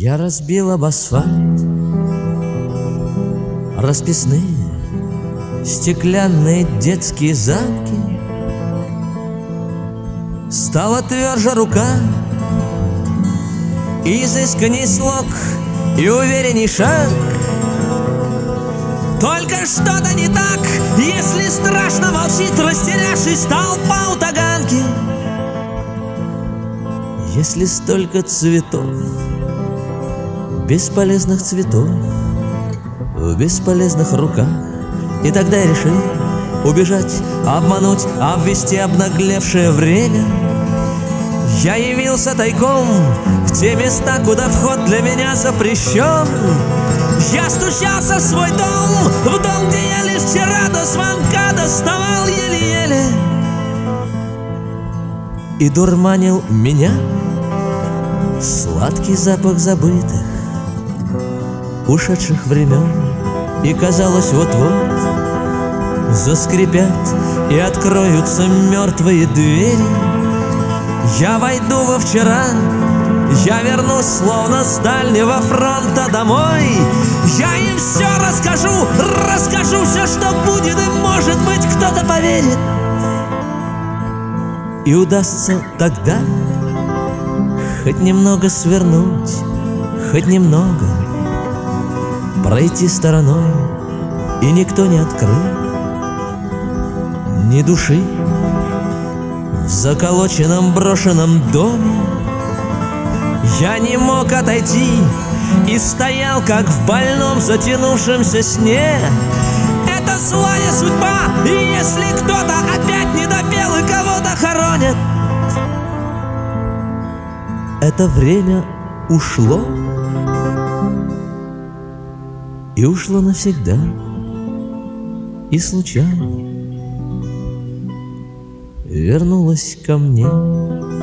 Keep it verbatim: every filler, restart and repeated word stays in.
Я разбил об асфальт расписные стеклянные детские замки. Стала тверже рука, изысканней слог и уверенней шаг. Только что-то не так, если страшно молчит, растерявшись толпа у Таганки. Если столько цветов, бесполезных цветов в бесполезных руках, и тогда я решил убежать, обмануть, обвести обнаглевшее время. Я явился тайком в те места, куда вход для меня запрещен. Я стучался в свой дом, в дом, где я лишь вчера до звонка доставал еле-еле. И дурманил меня сладкий запах забытых, ушедших времен. И казалось, вот-вот заскрипят и откроются мертвые двери. Я войду во вчера, я вернусь словно с дальнего фронта домой. Я им все расскажу, расскажу все, что будет, и, может быть, кто-то поверит. И удастся тогда хоть немного свернуть, хоть немного пройти стороной, и никто не открыл ни души в заколоченном брошенном доме. Я не мог отойти и стоял, как в больном затянувшемся сне. Это злая судьба, и если кто-то опять не допел и кого-то хоронит, это время ушло, и ушло навсегда, и случайно вернулось ко мне.